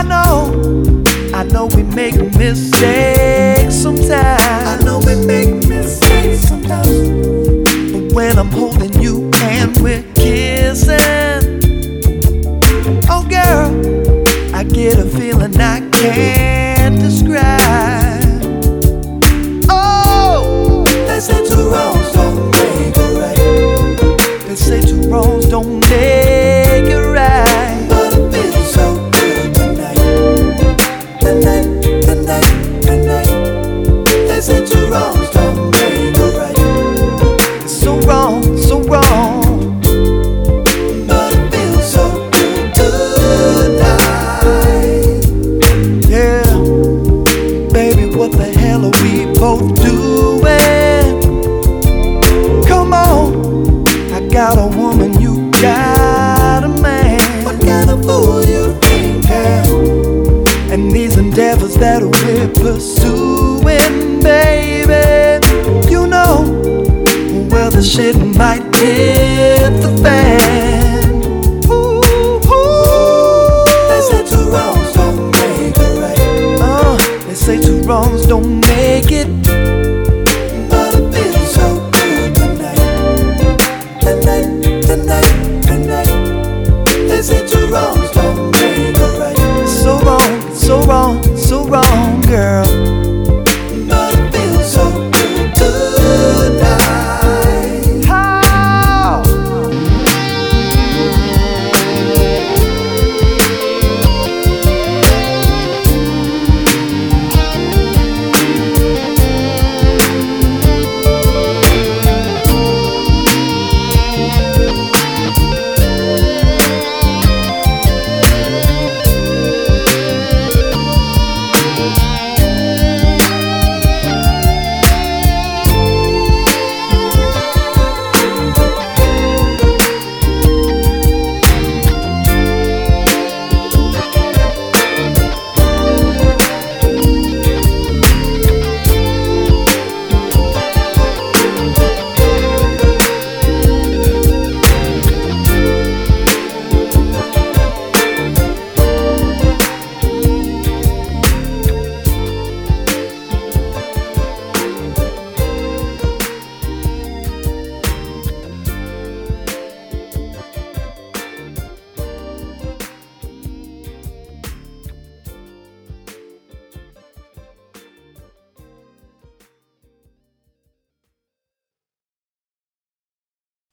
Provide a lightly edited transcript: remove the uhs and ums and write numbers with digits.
I know we make mistakes sometimes. I know we make mistakes sometimes. But when I'm holding you and we're kissing, oh girl, I get a feeling I can't describe. Oh, they say two wrongs don't make it right. They say two wrongs don't make it right. But it feels so good tonight. Tonight. They say two wrongs don't make it right. So wrong, so wrong. But it feels so good tonight. Yeah, baby, what the hell are we both doing? Come on, I got a woman, you got a man. What kind of fool you think I am? And these endeavors that we're pursuing, baby, you know, well, the shit might hit the fan. Ooh, ooh. They say two wrongs don't make it right. They say two wrongs don't make it